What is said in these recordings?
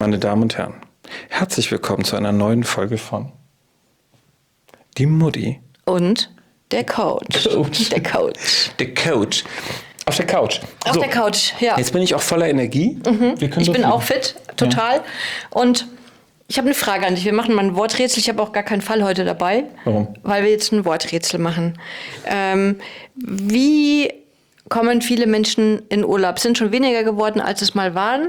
Meine Damen und Herren, herzlich willkommen zu einer neuen Folge von Die Mutti und der Coach. Der Coach. Der Coach. Auf der Couch. Auf der Couch, ja. Jetzt bin ich auch voller Energie. Ich bin auch fit, total. Ja. Und ich habe eine Frage an dich. Wir machen mal ein Worträtsel. Ich habe auch gar keinen Fall heute dabei. Warum? Weil wir jetzt ein Worträtsel machen. Wie kommen viele Menschen in Urlaub? Sind schon weniger geworden, als es mal waren?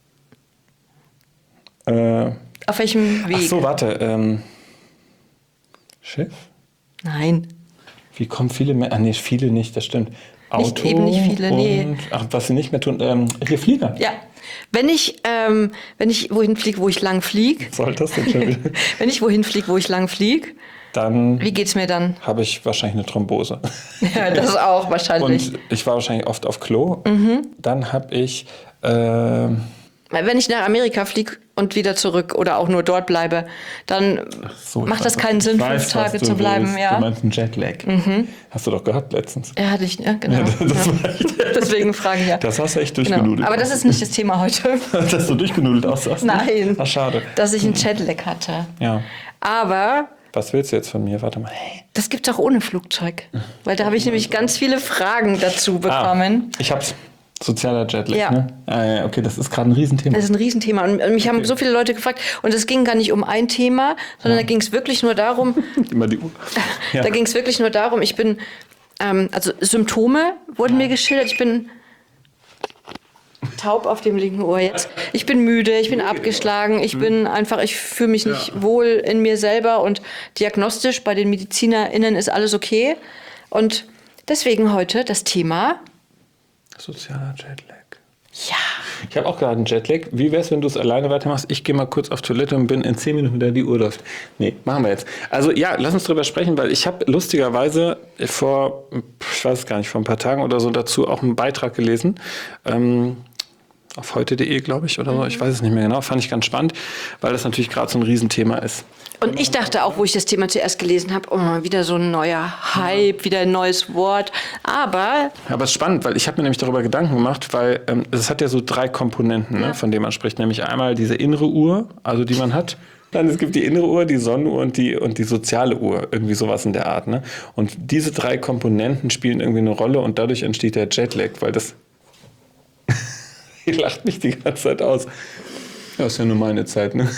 Auf welchem Weg? Ach so, warte. Schiff? Nein. Wie kommen viele Menschen? Nee, viele nicht, das stimmt. Auto eben nicht viele, nee. Ach, was sie nicht mehr tun. Hier Flieger. Ja. Wenn ich wohin fliege, wo ich lang fliege. Was soll das denn schon wieder? Wenn ich wohin fliege, wo ich lang fliege. Dann. Wie geht's mir dann? Habe ich wahrscheinlich eine Thrombose. Ja, das auch wahrscheinlich. Und ich war wahrscheinlich oft auf Klo. Dann habe ich. Wenn ich nach Amerika fliege und wieder zurück oder auch nur dort bleibe, dann macht das keinen Sinn, 5 Tage zu bleiben. Ja. Du meinst einen Jetlag. Hast du doch gehabt letztens. Ja, hatte ich, ja, genau. Ja, deswegen fragen ja. Das hast du echt durchgenudelt. Genau. Aber das ist nicht das Thema heute. Dass du durchgenudelt aussahst? Nein. Ach, schade. Dass ich einen Jetlag hatte. Ja. Aber... Was willst du jetzt von mir? Warte mal. Das gibt's auch ohne Flugzeug. Weil da habe ich nämlich ganz viele Fragen dazu bekommen. Ich hab's. Sozialer Jetlag, ja. Ne? Okay, das ist gerade ein Riesenthema. Das ist ein Riesenthema. Und mich haben so viele Leute gefragt. Und es ging gar nicht um ein Thema, sondern da ging es wirklich nur darum... Immer die Uhr. Ja. Da ging es wirklich nur darum, ich bin... also Symptome wurden mir geschildert. Ich bin taub auf dem linken Ohr jetzt. Ich bin müde, ich bin abgeschlagen. Ich fühle mich nicht wohl in mir selber. Und diagnostisch bei den MedizinerInnen ist alles okay. Und deswegen heute das Thema... Sozialer Jetlag. Ja. Ich habe auch gerade einen Jetlag. Wie wär's, wenn du es alleine weitermachst? Ich gehe mal kurz auf Toilette und bin in 10 Minuten, da die Uhr läuft. Nee, machen wir jetzt. Also ja, lass uns drüber sprechen, weil ich habe lustigerweise vor ein paar Tagen oder so dazu auch einen Beitrag gelesen. Auf heute.de, glaube ich, oder so. Ich weiß es nicht mehr genau. Fand ich ganz spannend, weil das natürlich gerade so ein Riesenthema ist. Und ich dachte auch, wo ich das Thema zuerst gelesen habe, oh, wieder so ein neuer Hype, wieder ein neues Wort. Aber es ist spannend, weil ich habe mir nämlich darüber Gedanken gemacht, weil es hat ja so 3 Komponenten, ne, von denen man spricht. Nämlich einmal diese innere Uhr, also die man hat. Dann es gibt die innere Uhr, die Sonnenuhr und die soziale Uhr. Irgendwie sowas in der Art. Ne? Und diese 3 Komponenten spielen irgendwie eine Rolle und dadurch entsteht der Jetlag, weil das... Ihr lacht mich die ganze Zeit aus. Ja, ist ja nur meine Zeit, ne?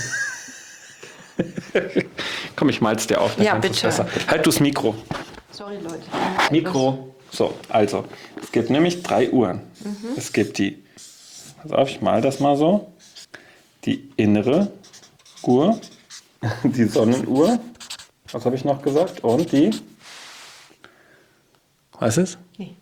Komm, ich mal's dir auf. Ja, bitte. Halt du's Mikro. Sorry, Leute. Mikro. So, also, es gibt nämlich 3 Uhren. Es gibt die, pass auf, ich mal das mal so. Die innere Uhr, die Sonnenuhr. Was habe ich noch gesagt? Und die, was ist? Nee.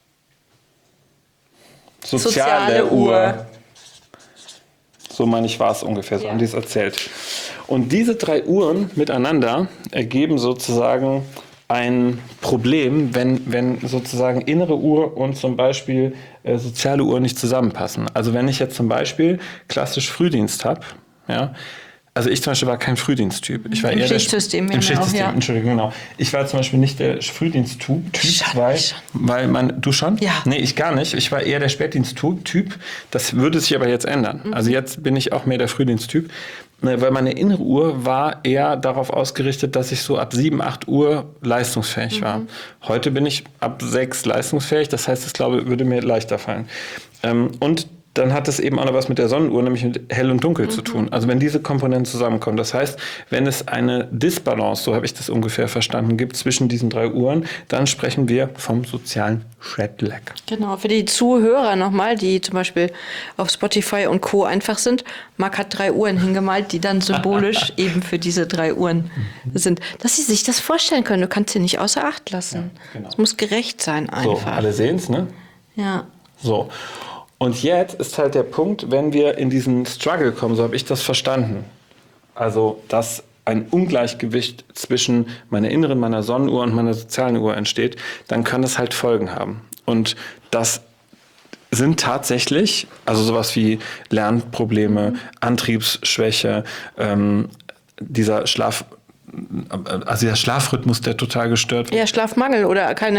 Soziale Uhr. So meine ich, war es ungefähr, so haben die es erzählt. Und diese 3 Uhren miteinander ergeben sozusagen ein Problem, wenn sozusagen innere Uhr und zum Beispiel soziale Uhr nicht zusammenpassen. Also wenn ich jetzt zum Beispiel klassisch Frühdienst habe, ja, also ich zum Beispiel war kein Frühdiensttyp. Ich war Im eher Schichtsystem. Im Schichtsystem, ja. Entschuldigung, genau. Ich war zum Beispiel nicht der Frühdiensttyp, weil du schon? Ja. Nee, ich gar nicht. Ich war eher der Spätdiensttyp. Das würde sich aber jetzt ändern. Also jetzt bin ich auch mehr der Frühdiensttyp. Weil meine innere Uhr war eher darauf ausgerichtet, dass ich so ab 7, 8 Uhr leistungsfähig war. Heute bin ich ab 6 leistungsfähig. Das heißt, das glaube würde mir leichter fallen. Und dann hat es eben auch noch was mit der Sonnenuhr, nämlich mit hell und dunkel zu tun. Also wenn diese Komponenten zusammenkommen. Das heißt, wenn es eine Disbalance, so habe ich das ungefähr verstanden, gibt zwischen diesen 3 Uhren, dann sprechen wir vom sozialen Jetlag. Genau, für die Zuhörer nochmal, die zum Beispiel auf Spotify und Co. einfach sind. Marc hat 3 Uhren hingemalt, die dann symbolisch eben für diese 3 Uhren sind. Dass sie sich das vorstellen können. Du kannst sie nicht außer Acht lassen. Es genau. Muss gerecht sein einfach. So, alle sehen es, ne? Ja. So. Und jetzt ist halt der Punkt, wenn wir in diesen Struggle kommen, so habe ich das verstanden. Also, dass ein Ungleichgewicht zwischen meiner inneren, meiner Sonnenuhr und meiner sozialen Uhr entsteht, dann kann das halt Folgen haben. Und das sind tatsächlich, also sowas wie Lernprobleme, Antriebsschwäche, dieser also der Schlafrhythmus, der total gestört wird. Ja, Schlafmangel oder kein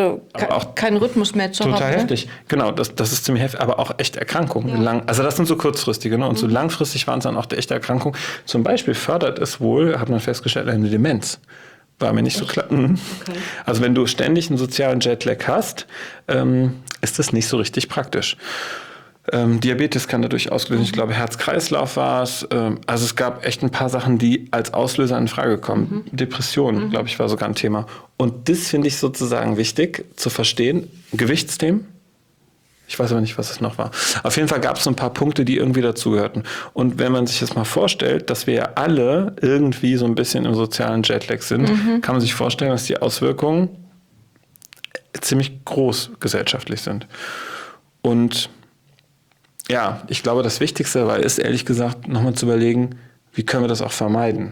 Rhythmus mehr zu haben. Total heftig. Genau, das ist ziemlich heftig, aber auch echte Erkrankungen. Ja. Also das sind so kurzfristige, ne? Und so langfristig waren es dann auch echte Erkrankungen. Zum Beispiel fördert es wohl, hat man festgestellt, eine Demenz. War mir nicht so klar. Okay. Also wenn du ständig einen sozialen Jetlag hast, ist das nicht so richtig praktisch. Diabetes kann dadurch auslösen. Ich glaube, Herz-Kreislauf war es. Also es gab echt ein paar Sachen, die als Auslöser in Frage kommen. Depressionen, glaube ich, war sogar ein Thema. Und das finde ich sozusagen wichtig zu verstehen. Gewichtsthemen. Ich weiß aber nicht, was es noch war. Auf jeden Fall gab es so ein paar Punkte, die irgendwie dazugehörten. Und wenn man sich jetzt mal vorstellt, dass wir ja alle irgendwie so ein bisschen im sozialen Jetlag sind, kann man sich vorstellen, dass die Auswirkungen ziemlich groß gesellschaftlich sind. Und ja, ich glaube, das Wichtigste dabei ist, ehrlich gesagt, nochmal zu überlegen, wie können wir das auch vermeiden.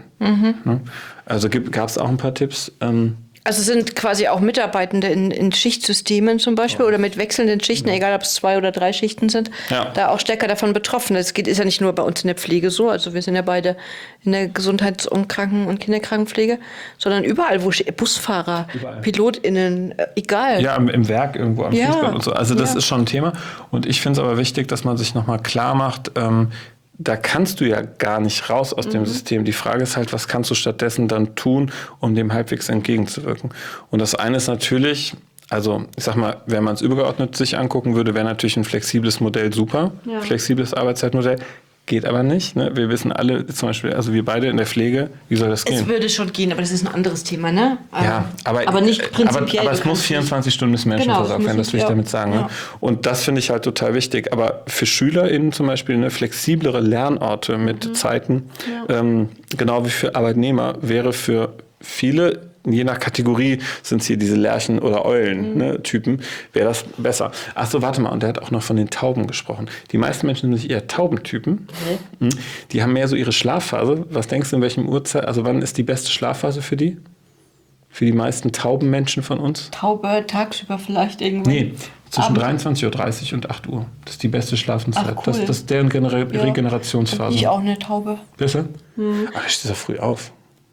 Also gab es auch ein paar Tipps. Also sind quasi auch Mitarbeitende in Schichtsystemen zum Beispiel oder mit wechselnden Schichten, egal ob es 2 oder 3 Schichten sind, da auch stärker davon betroffen. Das ist ja nicht nur bei uns in der Pflege so, also wir sind ja beide in der Gesundheits- und Kranken- und Kinderkrankenpflege, sondern überall, wo Busfahrer, PilotInnen, egal. Ja, im Werk irgendwo am Fließband und so. Also das ist schon ein Thema. Und ich finde es aber wichtig, dass man sich nochmal klar macht, da kannst du ja gar nicht raus aus dem System. Die Frage ist halt, was kannst du stattdessen dann tun, um dem halbwegs entgegenzuwirken? Und das eine ist natürlich, also ich sag mal, wenn man es übergeordnet sich angucken würde, wäre natürlich ein flexibles Modell super. Ja. Flexibles Arbeitszeitmodell. Geht aber nicht. Ne? Wir wissen alle, zum Beispiel, also wir beide in der Pflege, wie soll das gehen? Es würde schon gehen, aber das ist ein anderes Thema, ne? Ja, aber nicht prinzipiell. Aber es muss 24 Stunden des Menschen versorgt werden, das will ich damit sagen. Ja. Ne? Und das finde ich halt total wichtig. Aber für SchülerInnen zum Beispiel eine flexiblere Lernorte mit Zeiten, genau wie für Arbeitnehmer, wäre für viele, je nach Kategorie sind es hier diese Lerchen- oder Eulen-Typen, wäre das besser. Ach so, warte mal, und der hat auch noch von den Tauben gesprochen. Die meisten Menschen sind eher Taubentypen. Die haben mehr so ihre Schlafphase. Was denkst du, in welchem Uhrzeit, also wann ist die beste Schlafphase für die? Für die meisten Taubenmenschen von uns? Taube tagsüber vielleicht irgendwann? Nee, zwischen 23.30 Uhr und 8 Uhr. Das ist die beste Schlafenszeit. Ach, cool. Das ist deren Regenerationsphase. Bin ich auch eine Taube. Besser? Aber ich stehe so früh auf.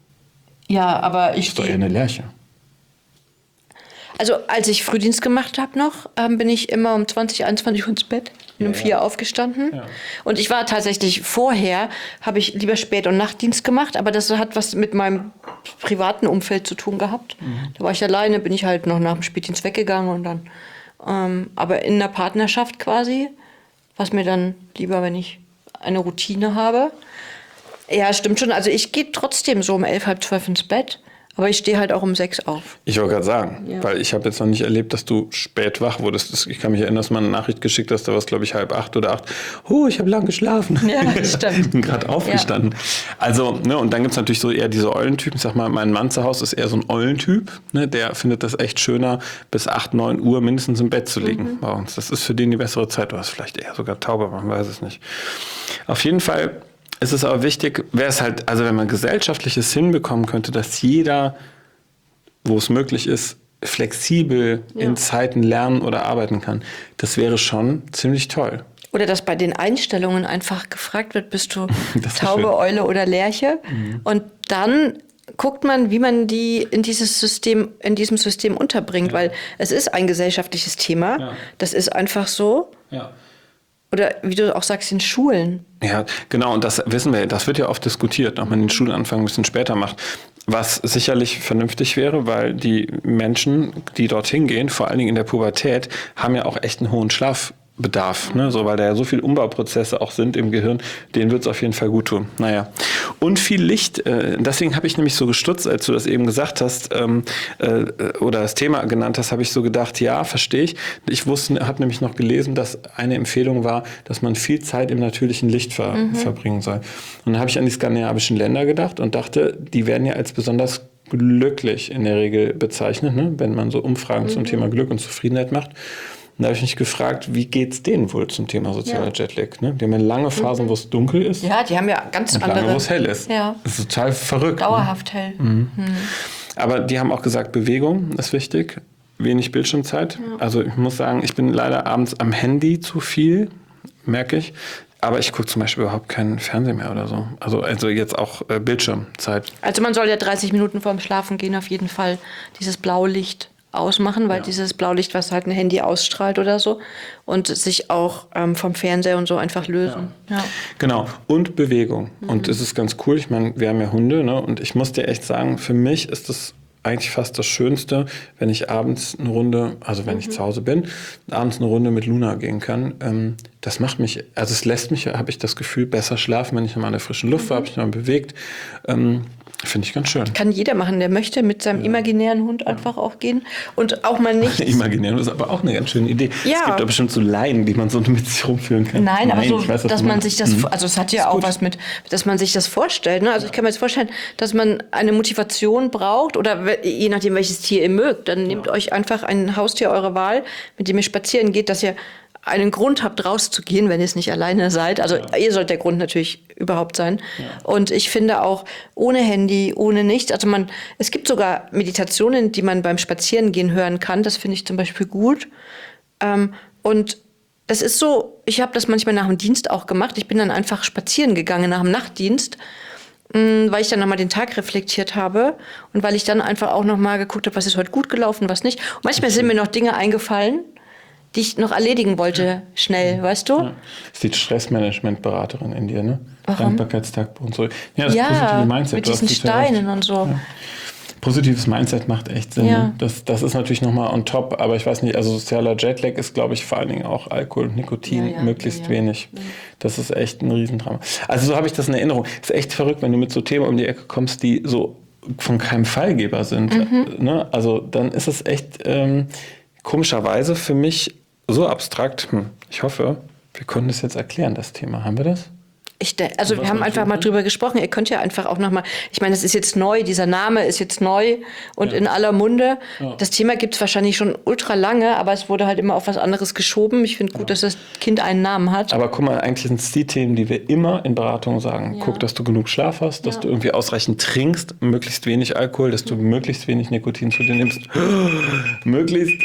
Ja, aber ich... Das ist doch eher eine Lerche. Also als ich Frühdienst gemacht habe noch, bin ich immer um 20, 21 Uhr ins Bett, bin um 4 aufgestanden. Ja. Und ich war tatsächlich vorher, habe ich lieber Spät- und Nachtdienst gemacht, aber das hat was mit meinem privaten Umfeld zu tun gehabt. Da war ich alleine, bin ich halt noch nach dem Spätdienst weggegangen und dann, aber in einer Partnerschaft quasi, was mir dann lieber, wenn ich eine Routine habe. Ja, stimmt schon. Also ich gehe trotzdem so um 11, halb 12 ins Bett. Aber ich stehe halt auch um 6 auf. Ich wollte gerade sagen, weil ich habe jetzt noch nicht erlebt, dass du spät wach wurdest. Ich kann mich erinnern, dass man eine Nachricht geschickt hast, da war es, glaube ich, 7:30 oder 8. Ich habe lang geschlafen. Ja, das stimmt. Bin gerade aufgestanden. Ja. Also, ne, und dann gibt es natürlich so eher diese Eulentypen. Ich sag mal, mein Mann zu Hause ist eher so ein Eulentyp. Ne, der findet das echt schöner, bis 8, 9 Uhr mindestens im Bett zu liegen bei uns. Das ist für den die bessere Zeit. Du hast vielleicht eher sogar Taube, man weiß es nicht. Auf jeden Fall ist es aber wichtig, wäre es halt, also wenn man Gesellschaftliches hinbekommen könnte, dass jeder, wo es möglich ist, flexibel in Zeiten lernen oder arbeiten kann. Das wäre schon ziemlich toll. Oder dass bei den Einstellungen einfach gefragt wird, bist du Taube, Eule oder Lerche? Und dann guckt man, wie man die in diesem System unterbringt, weil es ist ein gesellschaftliches Thema. Ja. Das ist einfach so. Ja. Oder wie du auch sagst, in Schulen. Ja, genau. Und das wissen wir, das wird ja oft diskutiert, ob man den Schulanfang ein bisschen später macht. Was sicherlich vernünftig wäre, weil die Menschen, die dorthin gehen, vor allen Dingen in der Pubertät, haben ja auch echt einen hohen Schlafbedarf, ne? So, weil da ja so viele Umbauprozesse auch sind im Gehirn, denen wird es auf jeden Fall gut tun. Naja. Und viel Licht, deswegen habe ich nämlich so gestutzt, als du das eben gesagt hast, oder das Thema genannt hast, habe ich so gedacht, ja, verstehe ich. Ich habe nämlich noch gelesen, dass eine Empfehlung war, dass man viel Zeit im natürlichen Licht verbringen soll. Und dann habe ich an die skandinavischen Länder gedacht und dachte, die werden ja als besonders glücklich in der Regel bezeichnet, ne? Wenn man so Umfragen zum Thema Glück und Zufriedenheit macht. Und da habe ich mich gefragt, wie geht es denen wohl zum Thema sozialer Jetlag? Ne? Die haben ja lange Phasen, wo es dunkel ist. Ja, die haben ja ganz andere. Lange, wo es hell ist. Ja. Das ist total verrückt. Dauerhaft hell. Aber die haben auch gesagt, Bewegung ist wichtig, wenig Bildschirmzeit. Ja. Also ich muss sagen, ich bin leider abends am Handy zu viel, merke ich. Aber ich gucke zum Beispiel überhaupt keinen Fernsehen mehr oder so. Also jetzt auch Bildschirmzeit. Also man soll ja 30 Minuten vorm Schlafen gehen auf jeden Fall dieses Blaulicht ausmachen, weil dieses Blaulicht, was halt ein Handy ausstrahlt oder so, und sich auch vom Fernseher und so einfach lösen. Ja. Genau, und Bewegung. Und es ist ganz cool, ich meine, wir haben ja Hunde, ne? Und ich muss dir echt sagen, für mich ist das eigentlich fast das Schönste, wenn ich abends eine Runde, also wenn ich zu Hause bin, abends eine Runde mit Luna gehen kann. Das macht mich, also es lässt mich, habe ich das Gefühl, besser schlafen, wenn ich mal in der frischen Luft war, habe ich mal bewegt. Finde ich ganz schön. Kann jeder machen, der möchte, mit seinem imaginären Hund einfach auch gehen und auch mal nicht. Imaginär ist aber auch eine ganz schöne Idee. Ja. Es gibt doch bestimmt so Leinen, die man so mit sich rumführen kann. Nein, aber so, ich weiß, was dass du man meinst. sich das, also es hat ja auch was mit, dass man sich das vorstellt. Ne? Also ich kann mir jetzt vorstellen, dass man eine Motivation braucht oder je nachdem, welches Tier ihr mögt, dann nehmt euch einfach ein Haustier eurer Wahl, mit dem ihr spazieren geht, dass ihr einen Grund habt, rauszugehen, wenn ihr es nicht alleine seid. Also ihr sollt der Grund natürlich überhaupt sein. Ja. Und ich finde auch ohne Handy, ohne nichts. Also es gibt sogar Meditationen, die man beim Spazierengehen hören kann. Das finde ich zum Beispiel gut. Und das ist so, ich habe das manchmal nach dem Dienst auch gemacht. Ich bin dann einfach spazieren gegangen nach dem Nachtdienst, weil ich dann nochmal den Tag reflektiert habe und weil ich dann einfach auch nochmal geguckt habe, was ist heute gut gelaufen, was nicht. Und manchmal sind mir noch Dinge eingefallen, die ich noch erledigen wollte, schnell, weißt du? Ja. Das ist die Stressmanagement-Beraterin in dir, ne? Warum? Dankbarkeitstagebuch und so. Ja, das positive Mindset. Mit diesen Steinen und so. Ja. Positives Mindset macht echt Sinn. Ja. Ne? Das ist natürlich nochmal on top, aber ich weiß nicht, also sozialer Jetlag ist, glaube ich, vor allen Dingen auch Alkohol und Nikotin, möglichst wenig. Das ist echt ein Riesendrama. Also so habe ich das in Erinnerung. Ist echt verrückt, wenn du mit so Themen um die Ecke kommst, die so von keinem Fallgeber sind. Ne? Also dann ist es echt komischerweise für mich so abstrakt. Ich hoffe, wir konnten das jetzt erklären, das Thema. Haben wir das? Also wir haben einfach mal drüber gesprochen. Ihr könnt ja einfach auch nochmal, ich meine, es ist jetzt neu, dieser Name ist jetzt neu und in aller Munde. Ja. Das Thema gibt es wahrscheinlich schon ultra lange, aber es wurde halt immer auf was anderes geschoben. Ich finde gut, dass das Kind einen Namen hat. Aber guck mal, eigentlich sind es die Themen, die wir immer in Beratungen sagen. Guck, dass du genug Schlaf hast, dass du irgendwie ausreichend trinkst, möglichst wenig Alkohol, dass du möglichst wenig Nikotin zu dir nimmst, möglichst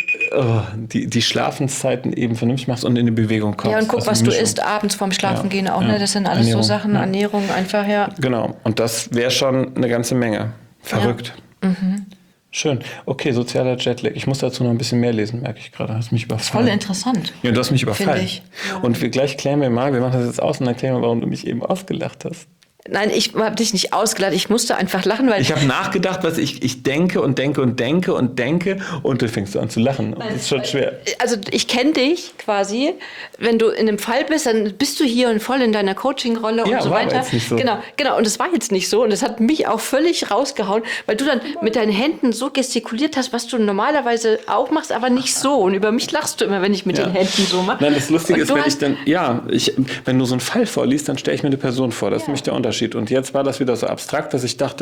die Schlafenszeiten eben vernünftig machst und in die Bewegung kommst. Ja, und guck, was du isst abends vorm Schlafengehen auch. Ne? Das sind alles so Sachen, Ernährung einfach, Genau, und das wäre schon eine ganze Menge. Verrückt. Ja. Schön. Okay, sozialer Jetlag. Ich muss dazu noch ein bisschen mehr lesen, merke ich gerade. Hast mich überfallen. Voll interessant. Ja, du hast mich überfallen. Finde ich. Ja. Und gleich klären wir mal, wir machen das jetzt aus und dann klären wir, warum du mich eben ausgelacht hast. Nein, ich habe dich nicht ausgelacht, ich musste einfach lachen, weil... Ich habe nachgedacht, was ich denke und denke und denke und denke und dann fängst du an zu lachen. Und das ist schon schwer. Also ich kenne dich quasi, wenn du in einem Fall bist, dann bist du hier und voll in deiner Coaching-Rolle und so weiter. Jetzt nicht so. Genau, und es war jetzt nicht so und es hat mich auch völlig rausgehauen, weil du dann mit deinen Händen so gestikuliert hast, was du normalerweise auch machst, aber nicht so. Und über mich lachst du immer, wenn ich mit den Händen so mache. Nein, das Lustige ist, wenn du so einen Fall vorliest, dann stelle ich mir eine Person vor. Das ist nämlich der Unterschied. Und jetzt war das wieder so abstrakt, dass ich dachte,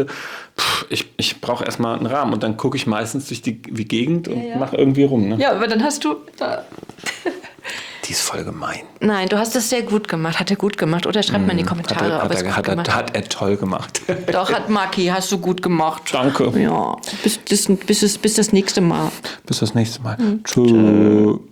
ich brauche erstmal einen Rahmen. Und dann gucke ich meistens durch die Gegend und mache irgendwie rum. Ne? Ja, aber dann hast du... Die ist voll gemein. Nein, du hast es sehr gut gemacht. Hat er gut gemacht? Oder schreibt mal in die Kommentare, ob es gut gemacht hat er toll gemacht. Doch, hat Maki, hast du gut gemacht. Danke. Ja, bis das nächste Mal. Bis das nächste Mal. Tschüss.